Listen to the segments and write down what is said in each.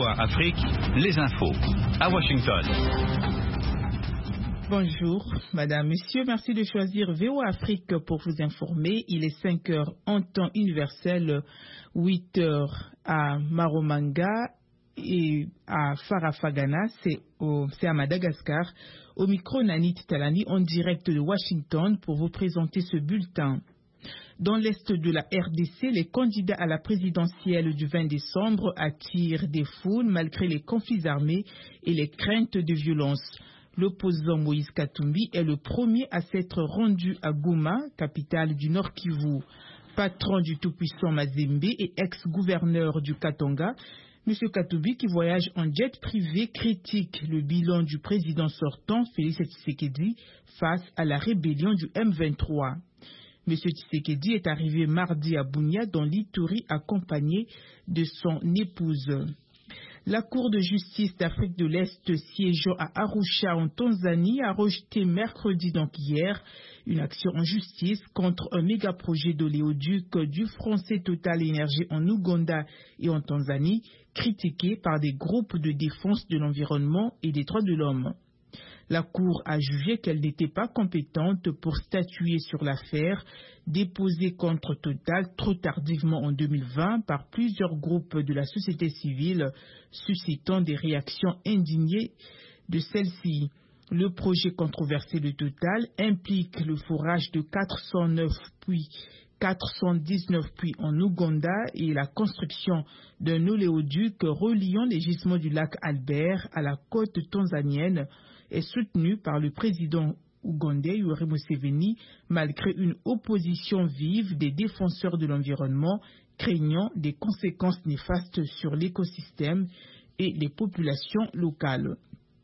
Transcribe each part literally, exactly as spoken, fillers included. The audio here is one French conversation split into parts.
A Afrique, les infos. À Washington. Bonjour, madame, monsieur, merci de choisir V O A Afrique pour vous informer. Il est cinq heures en temps universel, huit heures à Maromanga et à Farafagana, c'est à Madagascar. Au micro, Nanit Talani en direct de Washington pour vous présenter ce bulletin. Dans l'est de la R D C, les candidats à la présidentielle du vingt décembre attirent des foules malgré les conflits armés et les craintes de violence. L'opposant Moïse Katumbi est le premier à s'être rendu à Goma, capitale du Nord Kivu. Patron du tout-puissant Mazembe et ex-gouverneur du Katanga, M. Katumbi, qui voyage en jet privé, critique le bilan du président sortant, Félix Tshisekedi, face à la rébellion du M vingt-trois. M. Tshisekedi est arrivé mardi à Bunia, dans l'Ituri, accompagné de son épouse. La Cour de justice d'Afrique de l'Est siégeant à Arusha en Tanzanie a rejeté mercredi, donc hier, une action en justice contre un méga-projet d'oléoduc du français Total Énergie en Ouganda et en Tanzanie, critiqué par des groupes de défense de l'environnement et des droits de l'homme. La Cour a jugé qu'elle n'était pas compétente pour statuer sur l'affaire déposée contre Total trop tardivement en deux mille vingt par plusieurs groupes de la société civile, suscitant des réactions indignées de celle-ci. Le projet controversé de Total implique le forage de quatre cent neuf puits, quatre cent dix-neuf puits en Ouganda et la construction d'un oléoduc reliant les gisements du lac Albert à la côte tanzanienne est soutenu par le président ougandais Yoweri Museveni malgré une opposition vive des défenseurs de l'environnement craignant des conséquences néfastes sur l'écosystème et les populations locales.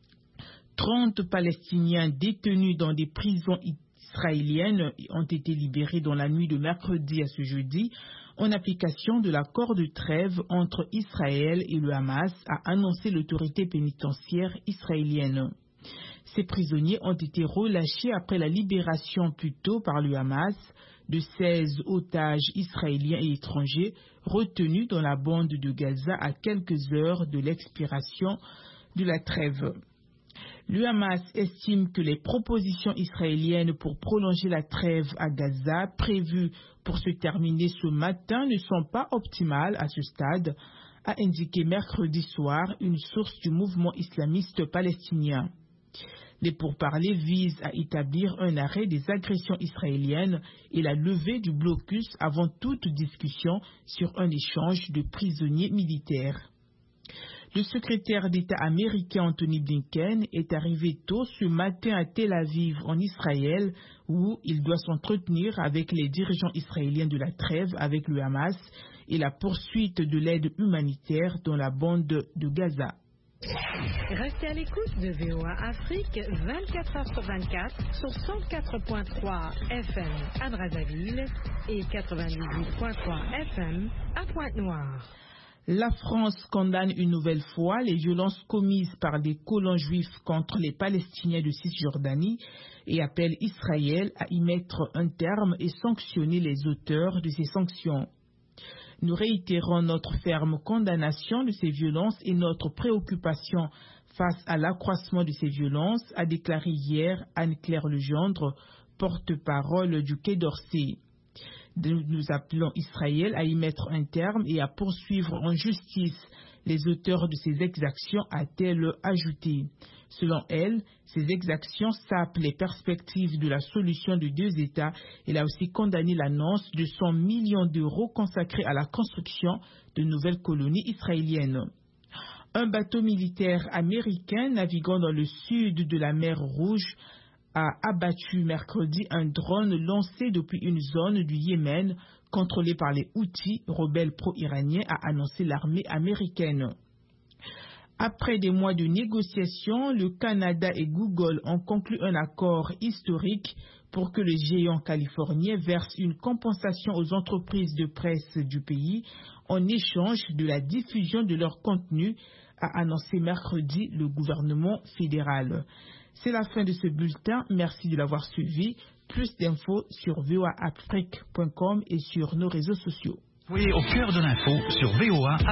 trente Palestiniens détenus dans des prisons israéliennes ont été libérés dans la nuit de mercredi à ce jeudi en application de l'accord de trêve entre Israël et le Hamas, a annoncé l'autorité pénitentiaire israélienne. Ces prisonniers ont été relâchés après la libération plus tôt par le Hamas de seize otages israéliens et étrangers retenus dans la bande de Gaza à quelques heures de l'expiration de la trêve. Le Hamas estime que les propositions israéliennes pour prolonger la trêve à Gaza prévues pour se terminer ce matin ne sont pas optimales à ce stade, a indiqué mercredi soir une source du mouvement islamiste palestinien. Les pourparlers visent à établir un arrêt des agressions israéliennes et la levée du blocus avant toute discussion sur un échange de prisonniers militaires. Le secrétaire d'État américain Anthony Blinken est arrivé tôt ce matin à Tel Aviv en Israël où il doit s'entretenir avec les dirigeants israéliens de la trêve avec le Hamas et la poursuite de l'aide humanitaire dans la bande de Gaza. Restez à l'écoute de V O A Afrique vingt-quatre heures sur vingt-quatre sur cent quatre virgule trois F M à Brazzaville et quatre-vingt-dix-huit virgule trois F M à Pointe-Noire. La France condamne une nouvelle fois les violences commises par des colons juifs contre les Palestiniens de Cisjordanie et appelle Israël à y mettre un terme et sanctionner les auteurs de ces sanctions. Nous réitérons notre ferme condamnation de ces violences et notre préoccupation face à l'accroissement de ces violences, a déclaré hier Anne-Claire Legendre, porte-parole du Quai d'Orsay. Nous appelons Israël à y mettre un terme et à poursuivre en justice les auteurs de ces exactions, a-t-elle ajouté. Selon elle, ces exactions sapent les perspectives de la solution de deux États. Elle a aussi condamné l'annonce de cent millions d'euros consacrés à la construction de nouvelles colonies israéliennes. Un bateau militaire américain naviguant dans le sud de la mer Rouge a abattu mercredi un drone lancé depuis une zone du Yémen contrôlée par les Houthis, rebelles pro-iraniens, a annoncé l'armée américaine. Après des mois de négociations, le Canada et Google ont conclu un accord historique pour que le géant californien verse une compensation aux entreprises de presse du pays en échange de la diffusion de leur contenu, a annoncé mercredi le gouvernement fédéral. C'est la fin de ce bulletin. Merci de l'avoir suivi. Plus d'infos sur v o a afrique point com et sur nos réseaux sociaux. Oui, au cœur de l'info sur V O A.